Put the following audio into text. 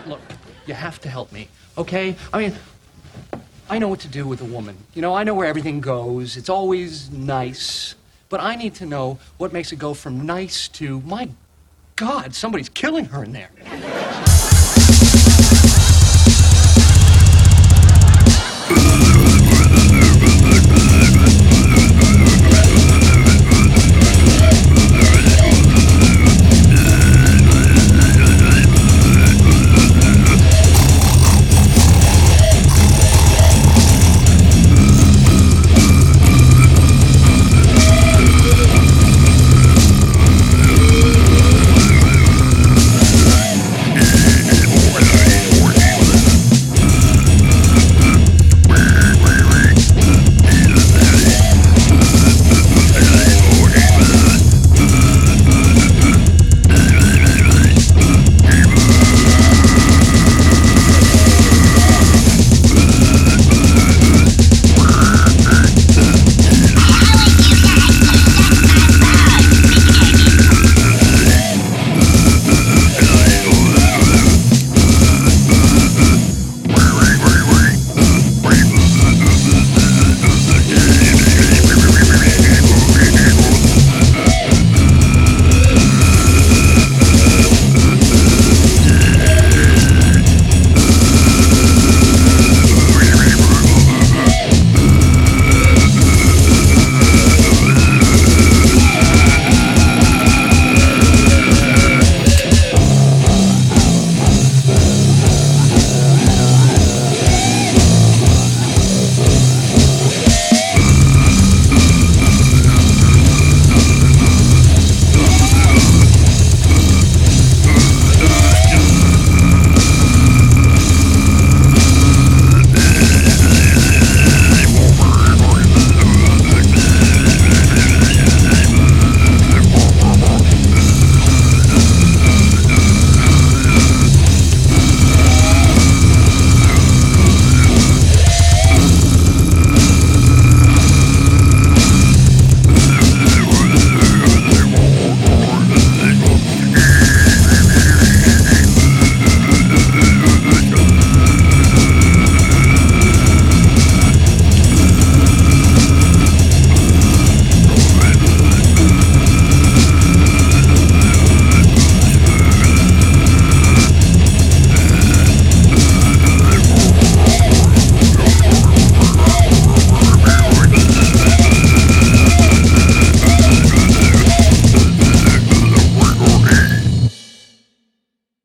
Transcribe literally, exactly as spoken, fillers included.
look, you have to help me, okay? I mean, I know what to do with a woman. You know, I know where everything goes. It's always nice. But I need to know what makes it go from nice to, my God, somebody's killing her in there.